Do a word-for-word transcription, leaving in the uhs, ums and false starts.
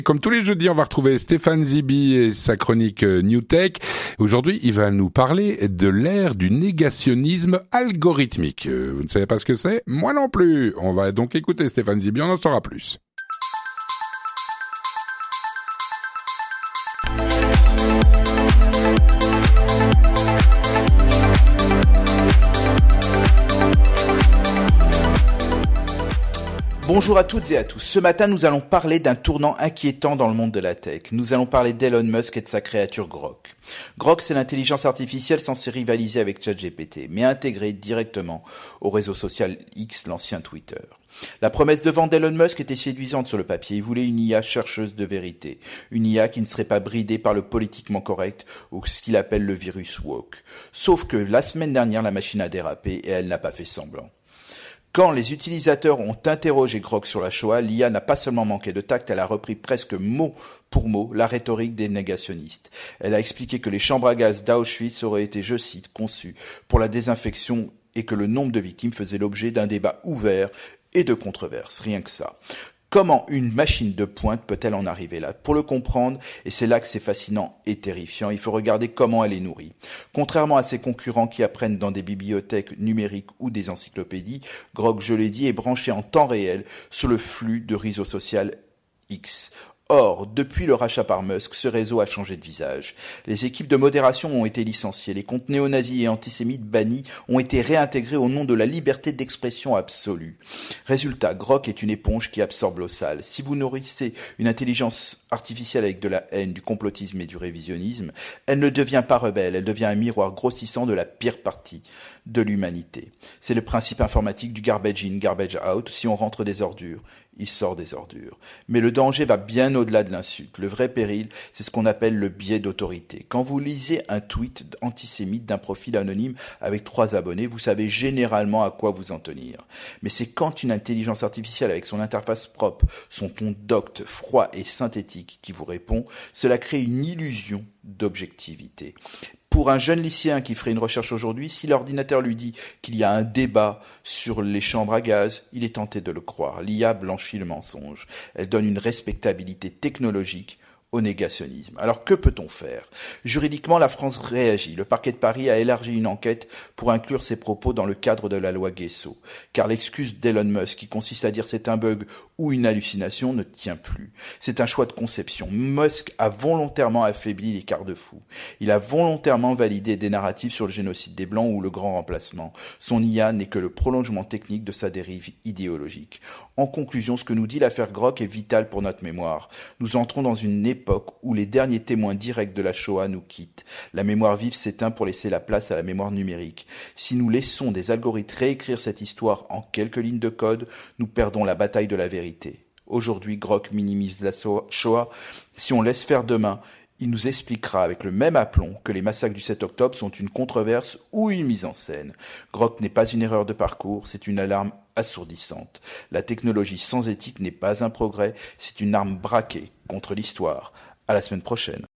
Comme tous les jeudis, on va retrouver Stéphane Zibi et sa chronique New Tech. Aujourd'hui, il va nous parler de l'ère du négationnisme algorithmique. Vous ne savez pas ce que c'est ? Moi non plus. On va donc écouter Stéphane Zibi, on en saura plus. Bonjour à toutes et à tous. Ce matin, nous allons parler d'un tournant inquiétant dans le monde de la tech. Nous allons parler d'Elon Musk et de sa créature Grok. Grok, c'est l'intelligence artificielle censée rivaliser avec ChatGPT, mais intégrée directement au réseau social X, l'ancien Twitter. La promesse de vente d'Elon Musk était séduisante sur le papier. Il voulait une I A chercheuse de vérité. Une I A qui ne serait pas bridée par le politiquement correct ou ce qu'il appelle le virus woke. Sauf que la semaine dernière, la machine a dérapé et elle n'a pas fait semblant. Quand les utilisateurs ont interrogé Grok sur la Shoah, l'I A n'a pas seulement manqué de tact, elle a repris presque mot pour mot la rhétorique des négationnistes. Elle a expliqué que les chambres à gaz d'Auschwitz auraient été, je cite, conçues pour la désinfection et que le nombre de victimes faisait l'objet d'un débat ouvert et de controverses, rien que ça. Comment une machine de pointe peut-elle en arriver là ? Pour le comprendre, et c'est là que c'est fascinant et terrifiant, il faut regarder comment elle est nourrie. Contrairement à ses concurrents qui apprennent dans des bibliothèques numériques ou des encyclopédies, Grok, je l'ai dit, est branché en temps réel sur le flux de réseau social X. Or, depuis le rachat par Musk, ce réseau a changé de visage. Les équipes de modération ont été licenciées, les comptes néo-nazis et antisémites bannis ont été réintégrés au nom de la liberté d'expression absolue. Résultat, Grok est une éponge qui absorbe l'eau sale. Si vous nourrissez une intelligence artificielle avec de la haine, du complotisme et du révisionnisme, elle ne devient pas rebelle, elle devient un miroir grossissant de la pire partie de l'humanité. C'est le principe informatique du garbage in, garbage out. Si on rentre des ordures, il sort des ordures. Mais le danger va bien au-delà de l'insulte. Le vrai péril, c'est ce qu'on appelle le biais d'autorité. Quand vous lisez un tweet antisémite d'un profil anonyme avec trois abonnés, vous savez généralement à quoi vous en tenir. Mais c'est quand une intelligence artificielle avec son interface propre, son ton docte, froid et synthétique qui vous répond, cela crée une illusion d'objectivité. Pour un jeune lycéen qui ferait une recherche aujourd'hui, si l'ordinateur lui dit qu'il y a un débat sur les chambres à gaz, il est tenté de le croire. L'I A blanchit le mensonge. Elle donne une respectabilité technologique au négationnisme. Alors que peut-on faire ? Juridiquement, la France réagit. Le parquet de Paris a élargi une enquête pour inclure ces propos dans le cadre de la loi Guessot. Car l'excuse d'Elon Musk, qui consiste à dire c'est un bug ou une hallucination, ne tient plus. C'est un choix de conception. Musk a volontairement affaibli les garde-fous. Il a volontairement validé des narratifs sur le génocide des Blancs ou le grand remplacement. Son I A n'est que le prolongement technique de sa dérive idéologique. En conclusion, ce que nous dit l'affaire Grok est vital pour notre mémoire. Nous entrons dans une époque où les derniers témoins directs de la Shoah nous quittent. La mémoire vive s'éteint pour laisser la place à la mémoire numérique. Si nous laissons des algorithmes réécrire cette histoire en quelques lignes de code, nous perdons la bataille de la vérité. Aujourd'hui, Grok minimise la Shoah. Si on laisse faire demain, il nous expliquera avec le même aplomb que les massacres du sept octobre sont une controverse ou une mise en scène. Grok n'est pas une erreur de parcours, c'est une alarme assourdissante. La technologie sans éthique n'est pas un progrès, c'est une arme braquée contre l'histoire. À la semaine prochaine.